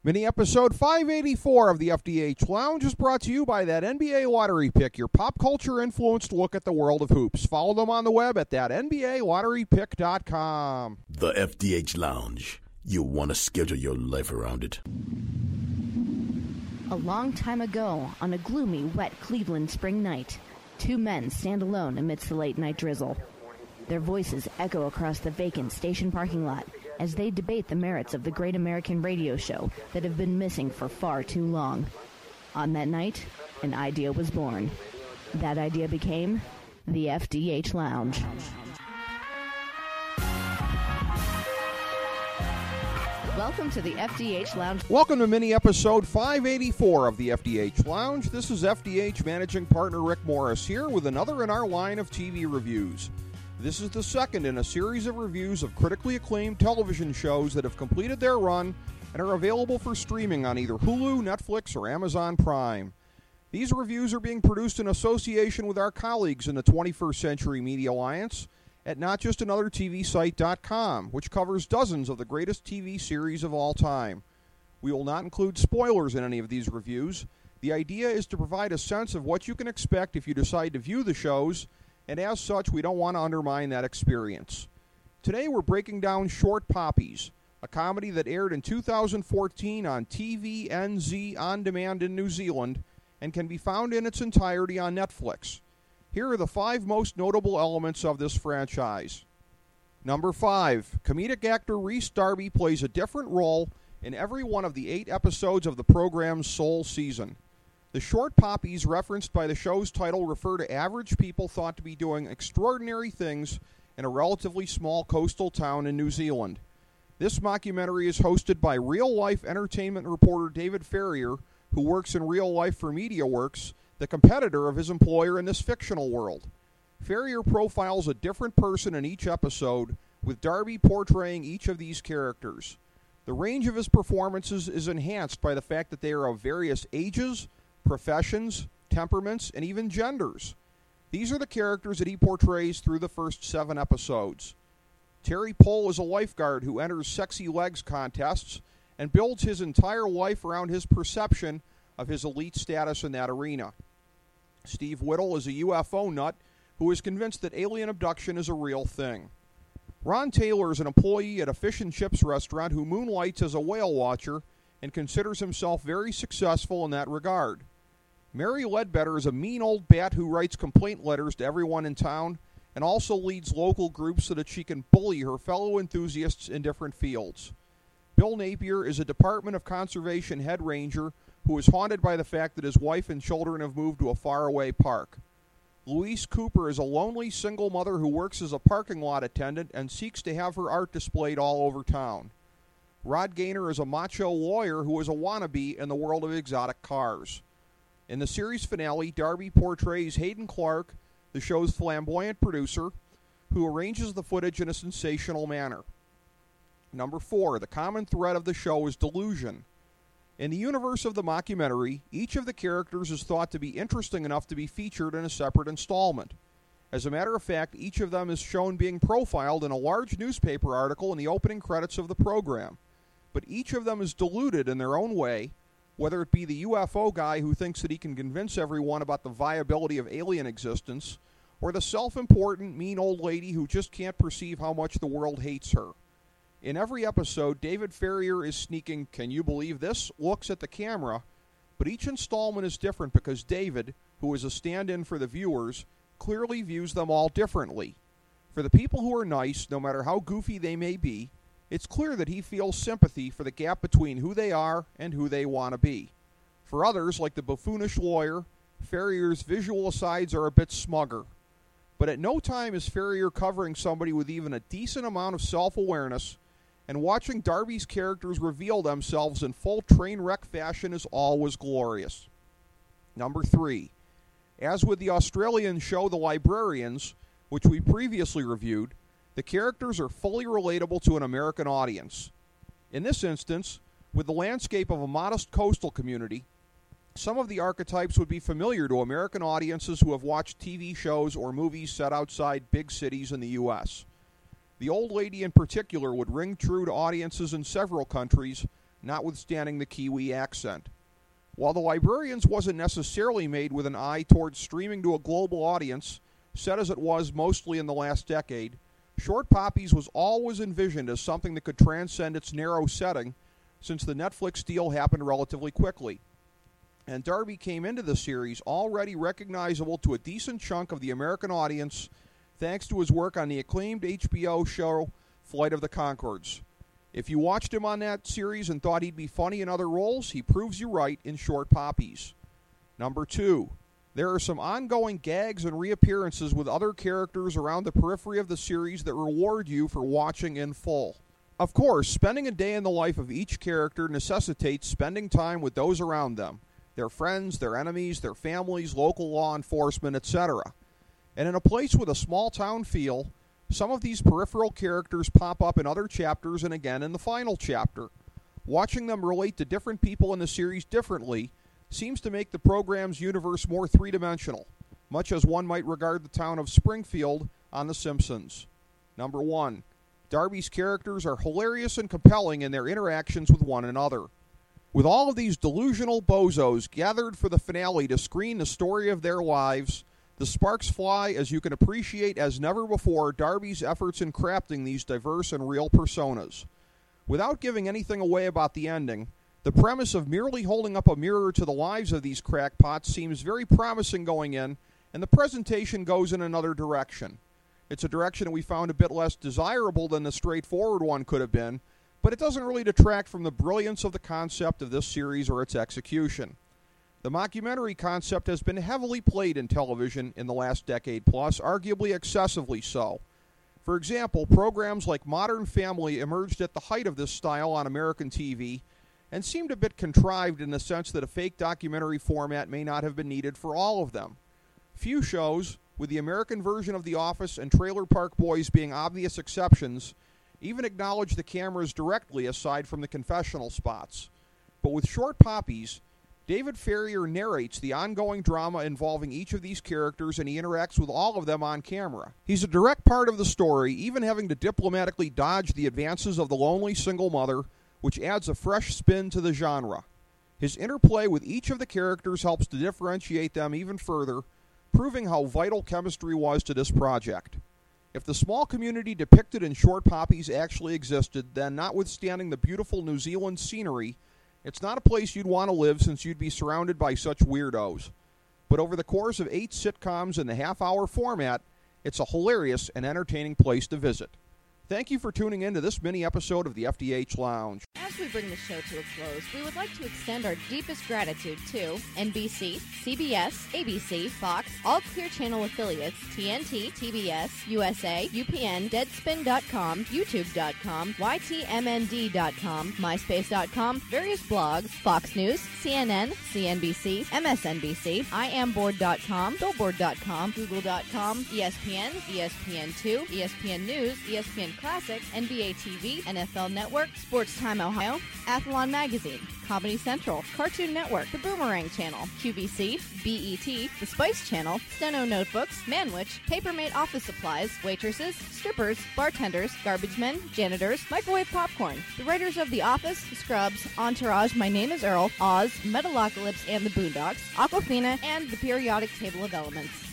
Mini episode 584 of the FDH Lounge is brought to you by that NBA Lottery Pick, your pop culture influenced look at the world of hoops. Follow them on the web at that NBALotteryPick.com. The FDH Lounge. You want to schedule your life around it. A long time ago, on a gloomy, wet Cleveland spring night, two men stand alone amidst the late-night drizzle. Their voices echo across the vacant station parking lot as they debate the merits of the great American radio show that have been missing for far too long. On that night, an idea was born. That idea became the FDH Lounge. Welcome to the FDH Lounge. Welcome to mini episode 584 of the FDH Lounge. This is FDH Managing Partner Rick Morris here with another in our line of TV reviews. This is the second in a series of reviews of critically acclaimed television shows that have completed their run and are available for streaming on either Hulu, Netflix, or Amazon Prime. These reviews are being produced in association with our colleagues in the 21st Century Media Alliance at NotJustAnotherTVSite.com, which covers dozens of the greatest TV series of all time. We will not include spoilers in any of these reviews. The idea is to provide a sense of what you can expect if you decide to view the shows, and as such, we don't want to undermine that experience. Today, we're breaking down Short Poppies, a comedy that aired in 2014 on TVNZ On Demand in New Zealand and can be found in its entirety on Netflix. Here are the 5 most notable elements of this franchise. Number 5, comedic actor Rhys Darby plays a different role in every one of the 8 episodes of the program's sole season. The Short Poppies referenced by the show's title refer to average people thought to be doing extraordinary things in a relatively small coastal town in New Zealand. This mockumentary is hosted by real-life entertainment reporter David Farrier, who works in real life for MediaWorks, the competitor of his employer in this fictional world. Farrier profiles a different person in each episode, with Darby portraying each of these characters. The range of his performances is enhanced by the fact that they are of various ages, professions, temperaments, and even genders. These are the characters that he portrays through the first 7 episodes. Terry Pohl is a lifeguard who enters sexy legs contests and builds his entire life around his perception of his elite status in that arena. Steve Whittle is a UFO nut who is convinced that alien abduction is a real thing. Ron Taylor is an employee at a fish and chips restaurant who moonlights as a whale watcher and considers himself very successful in that regard. Mary Ledbetter is a mean old bat who writes complaint letters to everyone in town and also leads local groups so that she can bully her fellow enthusiasts in different fields. Bill Napier is a Department of Conservation head ranger who is haunted by the fact that his wife and children have moved to a faraway park. Louise Cooper is a lonely single mother who works as a parking lot attendant and seeks to have her art displayed all over town. Rod Gaynor is a macho lawyer who is a wannabe in the world of exotic cars. In the series finale, Darby portrays Hayden Clark, the show's flamboyant producer, who arranges the footage in a sensational manner. Number 4, the common thread of the show is delusion. In the universe of the mockumentary, each of the characters is thought to be interesting enough to be featured in a separate installment. As a matter of fact, each of them is shown being profiled in a large newspaper article in the opening credits of the program. But each of them is deluded in their own way, whether it be the UFO guy who thinks that he can convince everyone about the viability of alien existence, or the self-important, mean old lady who just can't perceive how much the world hates her. In every episode, David Farrier is sneaking, "Can you believe this?" looks at the camera, but each installment is different because David, who is a stand-in for the viewers, clearly views them all differently. For the people who are nice, no matter how goofy they may be, it's clear that he feels sympathy for the gap between who they are and who they want to be. For others, like the buffoonish lawyer, Farrier's visual asides are a bit smugger. But at no time is Farrier covering somebody with even a decent amount of self-awareness, and watching Darby's characters reveal themselves in full train wreck fashion is always glorious. Number 3. As with the Australian show The Librarians, which we previously reviewed, the characters are fully relatable to an American audience. In this instance, with the landscape of a modest coastal community, some of the archetypes would be familiar to American audiences who have watched TV shows or movies set outside big cities in the U.S. The old lady in particular would ring true to audiences in several countries, notwithstanding the Kiwi accent. While The Librarians wasn't necessarily made with an eye towards streaming to a global audience, set as it was mostly in the last decade, Short Poppies was always envisioned as something that could transcend its narrow setting, since the Netflix deal happened relatively quickly. And Darby came into the series already recognizable to a decent chunk of the American audience thanks to his work on the acclaimed HBO show Flight of the Conchords. If you watched him on that series and thought he'd be funny in other roles, he proves you right in Short Poppies. Number 2. There are some ongoing gags and reappearances with other characters around the periphery of the series that reward you for watching in full. Of course, spending a day in the life of each character necessitates spending time with those around them, their friends, their enemies, their families, local law enforcement, etc. And in a place with a small-town feel, some of these peripheral characters pop up in other chapters and again in the final chapter. Watching them relate to different people in the series differently seems to make the program's universe more three-dimensional, much as one might regard the town of Springfield on The Simpsons. Number 1. Darby's characters are hilarious and compelling in their interactions with one another. With all of these delusional bozos gathered for the finale to screen the story of their lives, the sparks fly as you can appreciate as never before Darby's efforts in crafting these diverse and real personas. Without giving anything away about the ending, the premise of merely holding up a mirror to the lives of these crackpots seems very promising going in, and the presentation goes in another direction. It's a direction that we found a bit less desirable than the straightforward one could have been, but it doesn't really detract from the brilliance of the concept of this series or its execution. The mockumentary concept has been heavily played in television in the last decade plus, arguably excessively so. For example, programs like Modern Family emerged at the height of this style on American TV and seemed a bit contrived in the sense that a fake documentary format may not have been needed for all of them. Few shows, with the American version of The Office and Trailer Park Boys being obvious exceptions, even acknowledge the cameras directly aside from the confessional spots. But with Short Poppies, David Farrier narrates the ongoing drama involving each of these characters, and he interacts with all of them on camera. He's a direct part of the story, even having to diplomatically dodge the advances of the lonely single mother, which adds a fresh spin to the genre. His interplay with each of the characters helps to differentiate them even further, proving how vital chemistry was to this project. If the small community depicted in Short Poppies actually existed, then notwithstanding the beautiful New Zealand scenery, it's not a place you'd want to live since you'd be surrounded by such weirdos. But over the course of 8 sitcoms in the half-hour format, it's a hilarious and entertaining place to visit. Thank you for tuning in to this mini-episode of the FDH Lounge. As we bring the show to a close, we would like to extend our deepest gratitude to NBC, CBS, ABC, Fox, all Clear Channel affiliates, TNT, TBS, USA, UPN, Deadspin.com, YouTube.com, YTMND.com, MySpace.com, various blogs, Fox News, CNN, CNBC, MSNBC, IamBoard.com, Billboard.com, Google.com, ESPN, ESPN2, ESPN News, ESPN Classic, NBA TV, NFL Network, Sports Time Ohio, Athlon Magazine, Comedy Central, Cartoon Network, The Boomerang Channel, QVC, BET, The Spice Channel, Steno Notebooks, Manwich, Papermate Office Supplies, waitresses, strippers, bartenders, garbage men, janitors, microwave popcorn, the writers of The Office, Scrubs, Entourage, My Name is Earl, Oz, Metalocalypse and the Boondocks, Aquafina, and the Periodic Table of Elements.